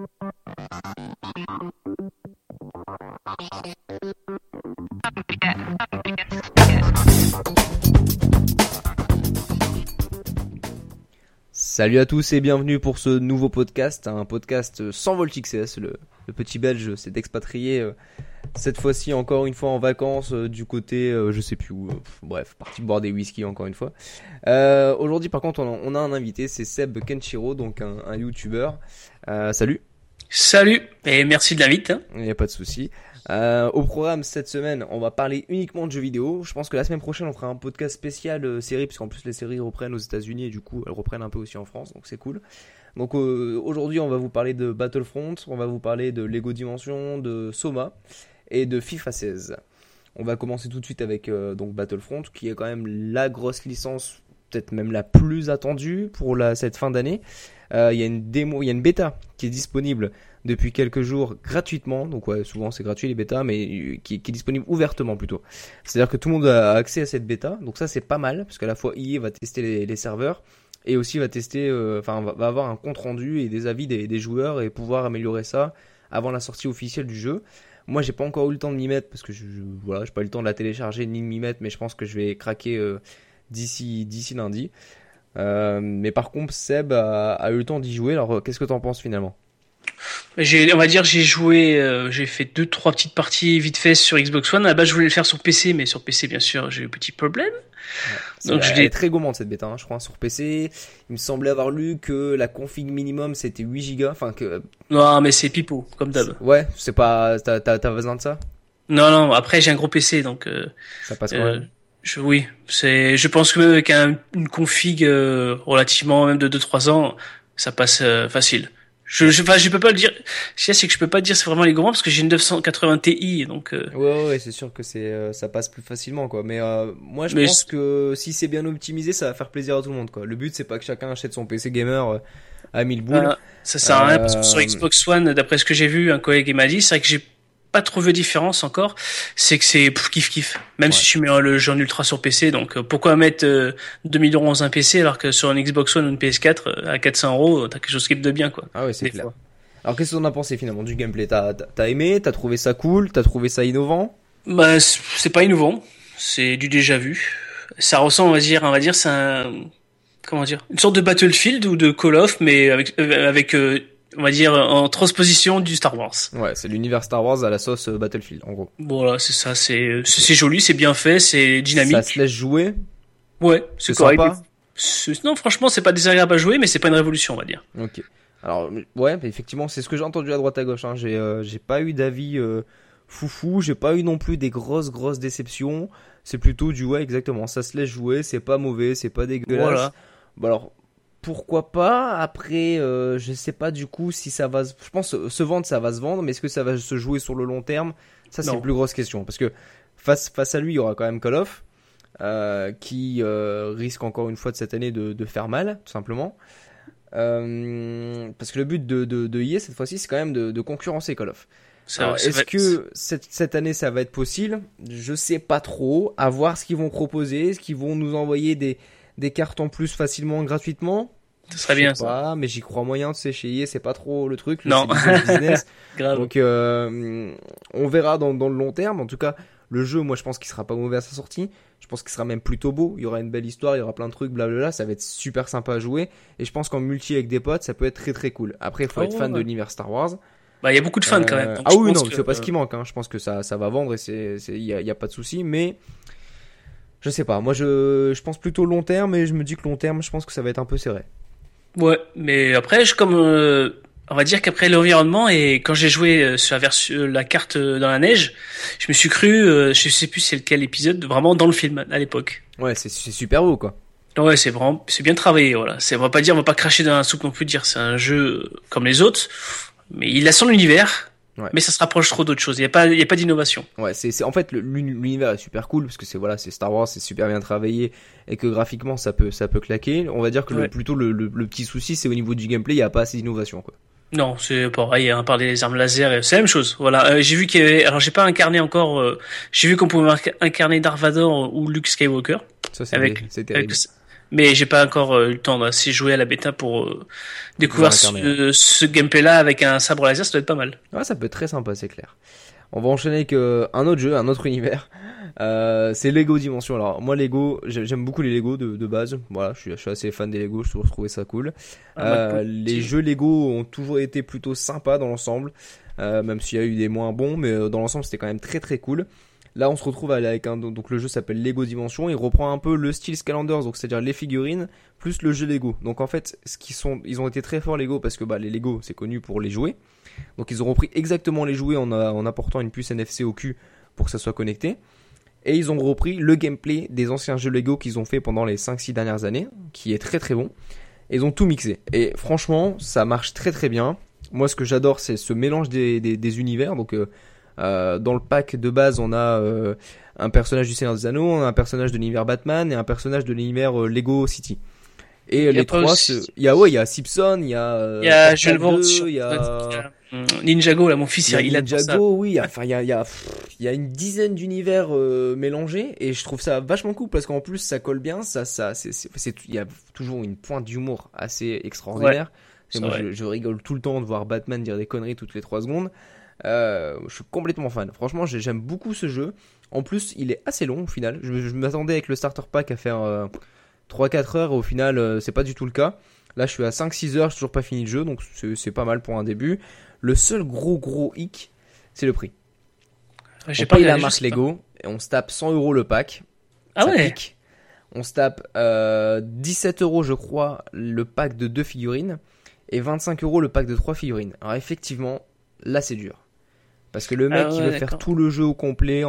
Salut à tous et bienvenue pour ce nouveau podcast, un podcast sans VoltXCS. Le petit belge s'est expatrié cette fois-ci encore une fois en vacances du côté je sais plus où, bref, parti boire des whisky encore une fois. Aujourd'hui par contre on a un invité, c'est Seb Kenshiro, donc un YouTuber. Salut. Salut et merci de l'invite. Il n'y a pas de souci. Au programme cette semaine, on va parler uniquement de jeux vidéo. Je pense que la semaine prochaine, on fera un podcast spécial série, parce qu'en plus les séries reprennent aux États-Unis et du coup elles reprennent un peu aussi en France, donc c'est cool. Donc aujourd'hui, on va vous parler de Battlefront, on va vous parler de Lego Dimension, de Soma et de FIFA 16. On va commencer tout de suite avec donc Battlefront, qui est quand même la grosse licence, peut-être même la plus attendue pour cette fin d'année. Il y a une démo, il y a une bêta qui est disponible depuis quelques jours gratuitement, donc ouais, souvent c'est gratuit les bêtas, mais qui est disponible ouvertement plutôt. C'est-à-dire que tout le monde a accès à cette bêta, donc ça c'est pas mal, parce qu'à la fois EA va tester les serveurs, et aussi va tester, va avoir un compte rendu et des avis des joueurs, et pouvoir améliorer ça avant la sortie officielle du jeu. Moi j'ai pas encore eu le temps de m'y mettre, parce que j'ai pas eu le temps de la télécharger ni de m'y mettre, mais je pense que je vais craquer d'ici lundi. Mais par contre Seb a eu le temps d'y jouer, alors qu'est-ce que t'en penses finalement? J'ai joué, j'ai fait 2-3 petites parties vite fait sur Xbox One. À la base, je voulais le faire sur PC, mais sur PC, bien sûr, j'ai eu un petit problème. Ouais. Donc elle est très gourmande cette bêta, je crois, sur PC. Il me semblait avoir lu que la config minimum c'était 8 Go, enfin que. Non, mais c'est pipeau, comme d'hab. Ouais, c'est pas, t'as besoin de ça? Non, après j'ai un gros PC, donc. Ça passe quand même. Oui, je pense que même avec une config relativement même de 2-3 ans, ça passe facile. Je peux pas le dire. Ce qu'il y a, c'est que je peux pas dire c'est vraiment les grands parce que j'ai une 980 Ti, donc. Ouais, c'est sûr que ça passe plus facilement, quoi. Mais moi, je pense que si c'est bien optimisé, ça va faire plaisir à tout le monde, quoi. Le but, c'est pas que chacun achète son PC gamer à 1000 boules. Ça sert à rien parce que sur Xbox One, d'après ce que j'ai vu, un collègue m'a dit, c'est vrai que j'ai pas trop vu de différence encore, c'est que c'est kiff. Même si tu mets le jeu en ultra sur PC, donc pourquoi mettre 2000 € dans un PC alors que sur un Xbox One ou une PS4 à 400 €, t'as quelque chose qui de bien, quoi. Ah ouais, c'est clair. Alors qu'est-ce que t'en as pensé finalement du gameplay? T'as aimé? T'as trouvé ça cool? T'as trouvé ça innovant? Bah c'est pas innovant, c'est du déjà vu. Ça ressemble, on va dire c'est une sorte de Battlefield ou de Call of, mais avec on va dire en transposition du Star Wars. Ouais, c'est l'univers Star Wars à la sauce Battlefield, en gros. Voilà, c'est ça, c'est joli, c'est bien fait, c'est dynamique. Ça se laisse jouer? Ouais, c'est correct. Sympa. Non, franchement, c'est pas désagréable à jouer, mais c'est pas une révolution, on va dire. Ok. Alors, ouais, effectivement, c'est ce que j'ai entendu à droite à gauche, hein. J'ai pas eu d'avis foufou, j'ai pas eu non plus des grosses déceptions. C'est plutôt exactement, ça se laisse jouer, c'est pas mauvais, c'est pas dégueulasse. Voilà. Bon alors, pourquoi pas? Après, je sais pas du coup si ça va. Je pense se vendre, ça va se vendre, mais est-ce que ça va se jouer sur le long terme? Ça, c'est une plus grosse question. Parce que face à lui, il y aura quand même Call of, qui risque encore une fois de cette année de faire mal, tout simplement. Parce que le but de EA cette fois-ci, c'est quand même de concurrencer Call of. Alors, est-ce que cette année ça va être possible? Je sais pas trop. À voir ce qu'ils vont proposer, est-ce qu'ils vont nous envoyer des cartes en plus facilement gratuitement? Ce serait bien ça. Mais j'y crois moyen, tu sais, chez EA, c'est pas trop le truc. Non. C'est du business. Grave. Donc, on verra dans le long terme. En tout cas, le jeu, moi, je pense qu'il sera pas mauvais à sa sortie. Je pense qu'il sera même plutôt beau. Il y aura une belle histoire, il y aura plein de trucs, blablabla. Ça va être super sympa à jouer. Et je pense qu'en multi avec des potes, ça peut être très très cool. Après, il faut être fan de l'univers Star Wars. Bah, il y a beaucoup de fans quand même. Ah oui, non, c'est pas ce qui manque, hein. Je pense que ça va vendre et il y a pas de souci, mais je sais pas. Moi, je pense plutôt long terme et je me dis que long terme, je pense que ça va être un peu serré. Ouais, mais après, on va dire qu'après l'environnement et quand j'ai joué sur la carte dans la neige, je me suis cru, je sais plus c'est lequel épisode, vraiment dans le film à l'époque. Ouais, c'est super beau, quoi. Ouais, c'est bien travaillé, voilà. On va pas cracher dans la soupe non plus, dire c'est un jeu comme les autres, mais il a son univers. Ouais. Mais ça se rapproche trop d'autres choses. Il y a pas d'innovation. Ouais, c'est en fait l'univers est super cool parce que c'est Star Wars, c'est super bien travaillé et que graphiquement ça peut claquer. On va dire que le petit souci c'est au niveau du gameplay, il y a pas assez d'innovation, quoi. Non, c'est pareil, à part des armes laser, c'est la même chose. Voilà, j'ai vu alors j'ai pas incarné encore j'ai vu qu'on pouvait incarner Darth Vader ou Luke Skywalker. Ça c'est terrible. Mais j'ai pas encore eu le temps d'assez jouer à la bêta pour découvrir ce gameplay-là avec un sabre laser, ça doit être pas mal. Ouais, ça peut être très sympa, c'est clair. On va enchaîner avec un autre jeu, un autre univers. C'est Lego Dimension. Alors moi Lego, j'aime beaucoup les Lego de base. Voilà, je suis assez fan des Lego, je trouve trouvé ça cool. Les jeux Lego ont toujours été plutôt sympas dans l'ensemble, même s'il y a eu des moins bons, mais dans l'ensemble c'était quand même très très cool. Là on se retrouve avec donc le jeu s'appelle Lego Dimension, il reprend un peu le style Skylanders, donc c'est-à-dire les figurines plus le jeu Lego. Donc en fait, ils ont été très forts Lego parce que les Lego c'est connu pour les jouets. Donc ils ont repris exactement les jouets en apportant une puce NFC au cul pour que ça soit connecté. Et ils ont repris le gameplay des anciens jeux Lego qu'ils ont fait pendant les 5-6 dernières années, qui est très très bon. Et ils ont tout mixé. Et franchement, ça marche très très bien. Moi, ce que j'adore, c'est ce mélange des univers. Donc, dans le pack de base, on a un personnage du Seigneur des Anneaux, on a un personnage de l'univers Batman et un personnage de l'univers Lego City. Et les trois, il y a Simpson, il y a il y a Ninjago là, mon fils il a Ninjago, oui, enfin il y a une dizaine d'univers mélangés et je trouve ça vachement cool parce qu'en plus ça colle bien, il y a toujours une pointe d'humour assez extraordinaire. Ouais, moi je rigole tout le temps de voir Batman dire des conneries toutes les 3 secondes. Je suis complètement fan. Franchement, j'aime beaucoup ce jeu. En plus, il est assez long au final. Je m'attendais avec le starter pack à faire 3-4 heures et au final c'est pas du tout le cas. Là je suis à 5-6 heures, j'ai toujours pas fini le jeu, donc c'est pas mal pour un début. Le seul gros hic, c'est le prix. On paye la marque Lego et on se tape 100€ le pack. Ah ça ouais pique. On se tape 17€ je crois le pack de 2 figurines et 25€ le pack de 3 figurines. Alors effectivement, là c'est dur. Parce que le mec qui veut faire tout le jeu au complet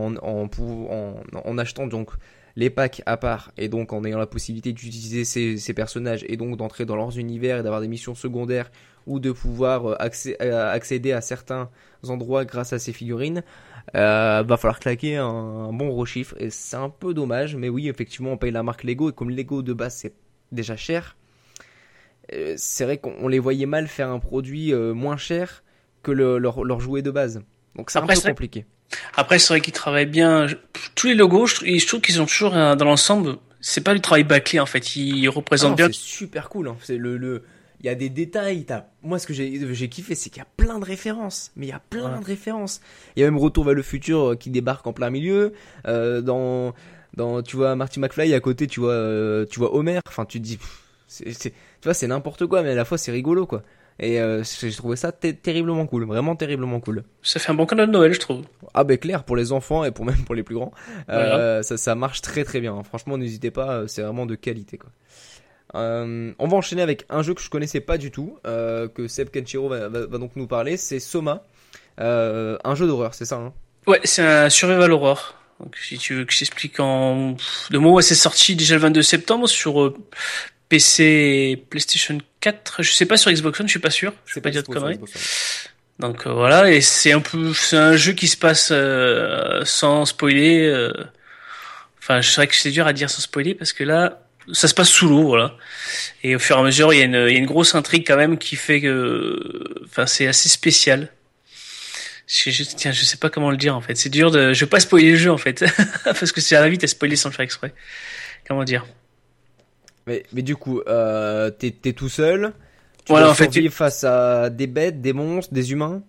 en achetant donc les packs à part et donc en ayant la possibilité d'utiliser ces personnages et donc d'entrer dans leurs univers et d'avoir des missions secondaires ou de pouvoir accéder à certains endroits grâce à ces figurines, va falloir claquer un bon gros chiffre et c'est un peu dommage, mais oui effectivement on paye la marque Lego et comme Lego de base c'est déjà cher, c'est vrai qu'on les voyait mal faire un produit moins cher que leur jouet de base, donc c'est un peu compliqué. Après, c'est vrai qu'ils travaillent bien. Tous les logos, je trouve qu'ils ont toujours dans l'ensemble. C'est pas du travail bâclé en fait. Ils représentent bien. C'est super cool. Hein. C'est il y a des détails. Moi, ce que j'ai kiffé, c'est qu'il y a plein de références. Mais il y a plein de références. Il y a même Retour vers le futur qui débarque en plein milieu. Dans tu vois Marty McFly à côté, tu vois Homer. Enfin, tu te dis, tu vois, c'est n'importe quoi, mais à la fois c'est rigolo quoi. Et j'ai trouvé ça terriblement cool, vraiment terriblement cool. Ça fait un bon cadeau de Noël, je trouve. Ah clair, pour les enfants et même pour les plus grands, voilà. Ça marche très très bien. Franchement, n'hésitez pas, c'est vraiment de qualité quoi. On va enchaîner avec un jeu que je connaissais pas du tout, que Seb Kenshiro va donc nous parler. C'est Soma, un jeu d'horreur, c'est ça hein? Ouais, c'est un survival horror. Donc, si tu veux que je t'explique en 2 mots, c'est sorti déjà le 22 septembre sur PC, PlayStation 4, je sais pas sur Xbox One, je suis pas sûr, je vais pas dire de conneries. Donc voilà, et c'est un jeu qui se passe sans spoiler. Enfin, je sais que c'est dur à dire sans spoiler parce que là, ça se passe sous l'eau, voilà. Et au fur et à mesure, il y a une grosse intrigue quand même qui fait que, enfin, c'est assez spécial. Tiens, je sais pas comment le dire en fait. C'est dur je veux pas spoiler le jeu en fait, parce que c'est à la vite à spoiler sans le faire exprès. Comment dire? Mais du coup, t'es tout seul. Tu voilà, dois en fait, survivre face à des bêtes, des monstres, des humains.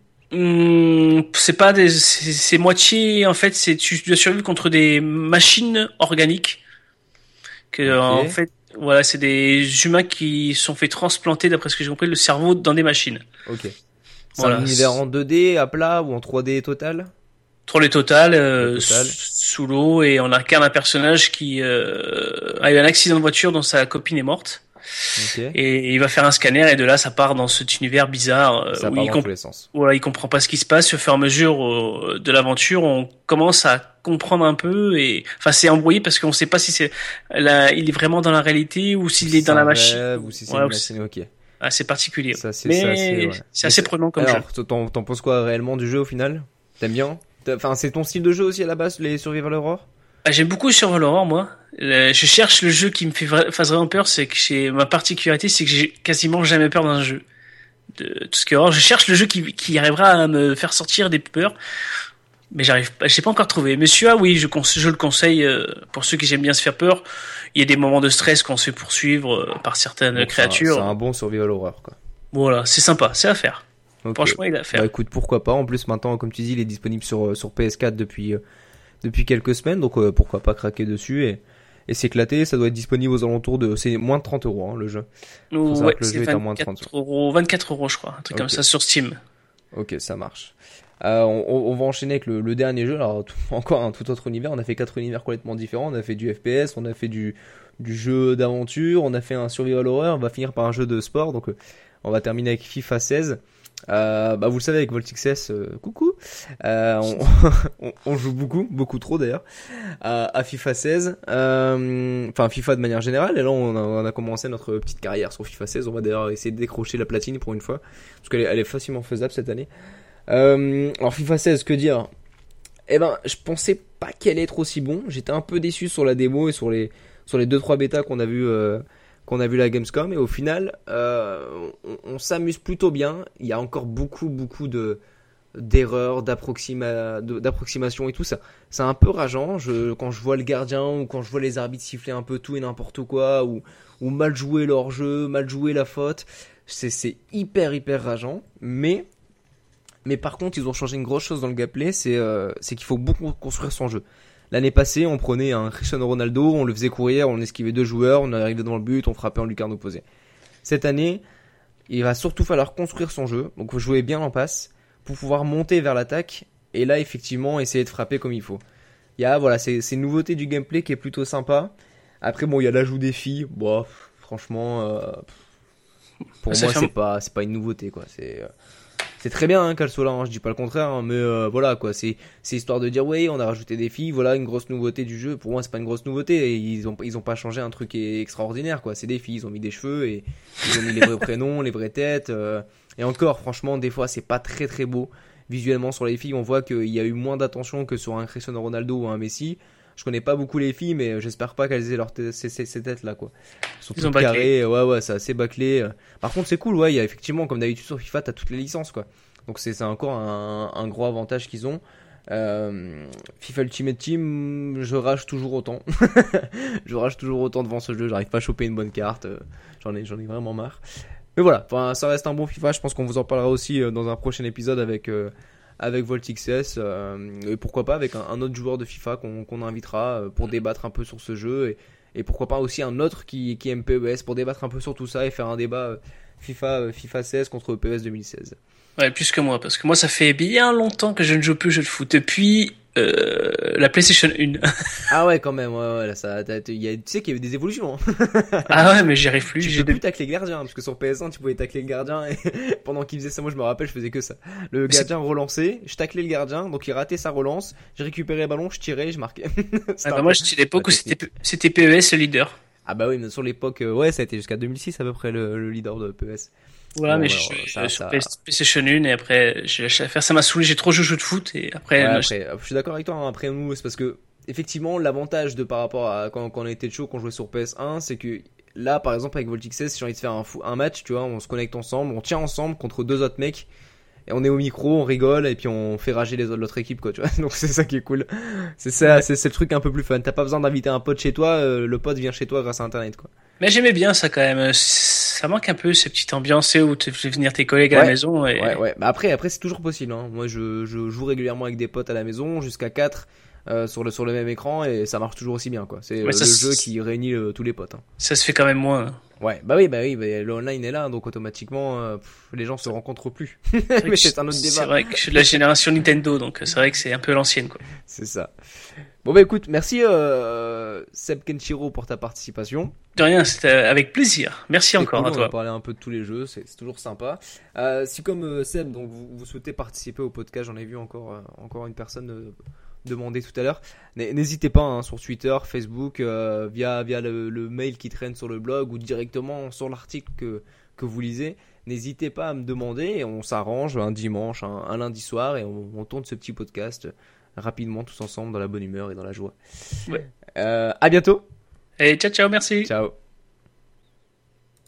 C'est moitié en fait. Tu dois survivre contre des machines organiques. En fait, voilà, c'est des humains qui sont fait transplanter, d'après ce que j'ai compris, le cerveau dans des machines. Ok. C'est un univers en 2D à plat ou en 3D total? 3D total, sous l'eau, et on incarne un personnage qui a eu un accident de voiture dont sa copine est morte. Okay. Et il va faire un scanner et de là ça part dans cet univers bizarre ça part dans tous les sens. Voilà, il comprend pas ce qui se passe. Au fur et à mesure de l'aventure, on commence à comprendre un peu et enfin c'est embrouillé parce qu'on sait pas si il est vraiment dans la réalité ou s'il est dans la machine ou si c'est une machine. Ok. Ah, c'est particulier. C'est assez prenant comme jeu. Alors, t'en penses quoi réellement du jeu au final? T'aimes bien? Enfin, c'est ton style de jeu aussi à la base, les survival horror? J'aime beaucoup Survival Horror, moi. Je cherche le jeu qui me fasse vraiment peur. C'est que ma particularité, c'est que j'ai quasiment jamais peur d'un jeu. De tout ce qui est horreur. Je cherche le jeu qui arrivera à me faire sortir des peurs. mais j'ai pas encore trouvé. Mais celui-là, oui, je le conseille pour ceux qui aiment bien se faire peur. Il y a des moments de stress quand on se fait poursuivre par certaines créatures. C'est un bon survival horror, quoi. Voilà, c'est sympa, c'est à faire. Okay. Franchement, il est à faire. Bah écoute, pourquoi pas. En plus, maintenant, comme tu dis, il est disponible sur PS4 depuis quelques semaines, donc pourquoi pas craquer dessus et s'éclater. Ça doit être disponible aux alentours de, c'est moins de 30 €, hein, le jeu. Ouais, c'est 24 €, je crois, un truc comme ça sur Steam. Ok, ça marche. On va enchaîner avec le dernier jeu. Alors encore un tout autre univers. On a fait 4 univers complètement différents. On a fait du FPS, on a fait du jeu d'aventure, on a fait un survival horror. On va finir par un jeu de sport. Donc on va terminer avec FIFA 16. Vous le savez, avec VoltXS, coucou. On joue beaucoup trop d'ailleurs à FIFA 16. Enfin FIFA de manière générale. Et là on a commencé notre petite carrière sur FIFA 16. On va d'ailleurs essayer de décrocher la platine pour une fois, parce qu'elle est facilement faisable cette année. Alors FIFA 16, que dire? Je pensais pas qu'elle allait être aussi bon. J'étais un peu déçu sur la démo et sur les 2-3 bêtas qu'on a vu à la Gamescom, et au final on s'amuse plutôt bien. Il y a encore beaucoup d'erreurs, d'approximation et tout ça. C'est un peu rageant. Quand je vois le gardien ou quand je vois les arbitres siffler un peu tout et n'importe quoi, ou mal jouer leur jeu, mal jouer la faute, c'est hyper rageant. Mais par contre, ils ont changé une grosse chose dans le gameplay, c'est qu'il faut beaucoup construire son jeu. L'année passée, on prenait un Cristiano Ronaldo, on le faisait courir, on esquivait 2 joueurs, on arrivait dans le but, on frappait en lucarne opposée. Cette année, il va surtout falloir construire son jeu, donc faut jouer bien en passe pour pouvoir monter vers l'attaque, et là effectivement essayer de frapper comme il faut. Il y a c'est une nouveauté du gameplay qui est plutôt sympa. Après il y a l'ajout des filles. Bon, franchement, pour moi c'est pas une nouveauté, quoi. C'est très bien qu'elle soit là, hein, je dis pas le contraire, hein, mais voilà quoi, c'est histoire de dire oui, on a rajouté des filles, voilà une grosse nouveauté du jeu. Pour moi c'est pas une grosse nouveauté, et ils ont pas changé un truc extraordinaire, quoi. C'est des filles, ils ont mis des cheveux et ils ont mis les vrais prénoms, les vraies têtes, et encore franchement des fois c'est pas très beau visuellement sur les filles. On voit qu'il y a eu moins d'attention que sur un Cristiano Ronaldo ou un Messi. Je connais pas beaucoup les filles, mais j'espère pas qu'elles aient ces têtes là, quoi. Elles sont toutes carrées, ouais, c'est assez bâclé. Par contre, c'est cool, ouais, il y a effectivement, comme d'habitude sur FIFA, t'as toutes les licences, quoi. Donc c'est encore un gros avantage qu'ils ont. FIFA Ultimate Team, je rage toujours autant. Je rage toujours autant devant ce jeu, j'arrive pas à choper une bonne carte. J'en ai vraiment marre. Mais voilà, ça reste un bon FIFA, je pense qu'on vous en parlera aussi dans un prochain épisode avec VoltXS, et pourquoi pas avec un autre joueur de FIFA qu'on invitera pour débattre un peu sur ce jeu, et pourquoi pas aussi un autre qui aime PES pour débattre un peu sur tout ça et faire un débat FIFA 16 contre PES 2016. Ouais, plus que moi, parce que moi ça fait bien longtemps que je ne joue plus au jeu de foot, depuis la PlayStation 1. Ah ouais, quand même, ouais, là, tu sais qu'il y avait des évolutions, hein. Ah ouais, mais j'y arrive plus. Tu peux plus tacler le gardien, parce que sur PS1 tu pouvais tacler le gardien, et pendant qu'il faisait ça, moi je me rappelle, je faisais que ça. Le gardien relançait, je taclais le gardien, donc il ratait sa relance, je récupérais le ballon, je tirais, je marquais. Moi j'étais à l'époque où c'était PES le leader. Ah bah oui, mais sur l'époque, ouais, ça a été jusqu'à 2006 à peu près le leader de PES. Voilà, bon, mais je suis sur PlayStation 1 et après j'ai lâché l'affaire, ça m'a saoulé, j'ai trop joué au jeu de foot et après. Ouais, je suis d'accord avec toi, hein. Après nous, c'est parce que effectivement l'avantage par rapport à quand on était chaud, qu'on jouait sur PS1, c'est que là par exemple avec VoltXS, si j'ai envie de faire un match, tu vois, on se connecte ensemble, on tient ensemble contre 2 autres mecs. Et on est au micro, on rigole, et puis on fait rager l'autre équipe, quoi, tu vois. Donc c'est ça qui est cool. C'est ça, ouais. C'est le truc un peu plus fun. T'as pas besoin d'inviter un pote chez toi, le pote vient chez toi grâce à Internet, quoi. Mais j'aimais bien ça quand même. Ça manque un peu, ces petites ambiances où tu fais venir tes collègues à la maison. Et... Ouais. Bah après c'est toujours possible, hein. Moi je joue régulièrement avec des potes à la maison, jusqu'à 4 sur le même écran, et ça marche toujours aussi bien, quoi. C'est le jeu qui réunit tous les potes, hein. Ça se fait quand même moins. Ouais, bah oui, le online est là, donc automatiquement, les gens se rencontrent plus. Mais c'est un autre débat. C'est vrai que je suis de la génération Nintendo, donc c'est vrai que c'est un peu l'ancienne, quoi. C'est ça. Bon bah écoute, merci Seb Kenshiro pour ta participation. De rien, c'était avec plaisir. Merci encore à toi. On va parler un peu de tous les jeux, c'est toujours sympa. Si comme Seb, donc vous souhaitez participer au podcast, j'en ai vu encore une personne demander tout à l'heure. N'hésitez pas, hein, sur Twitter, Facebook, via le mail qui traîne sur le blog, ou directement sur l'article que vous lisez. N'hésitez pas à me demander, et on s'arrange un dimanche, un lundi soir, et on tourne ce petit podcast rapidement tous ensemble dans la bonne humeur et dans la joie. Ouais. À bientôt. Et ciao, merci. Ciao.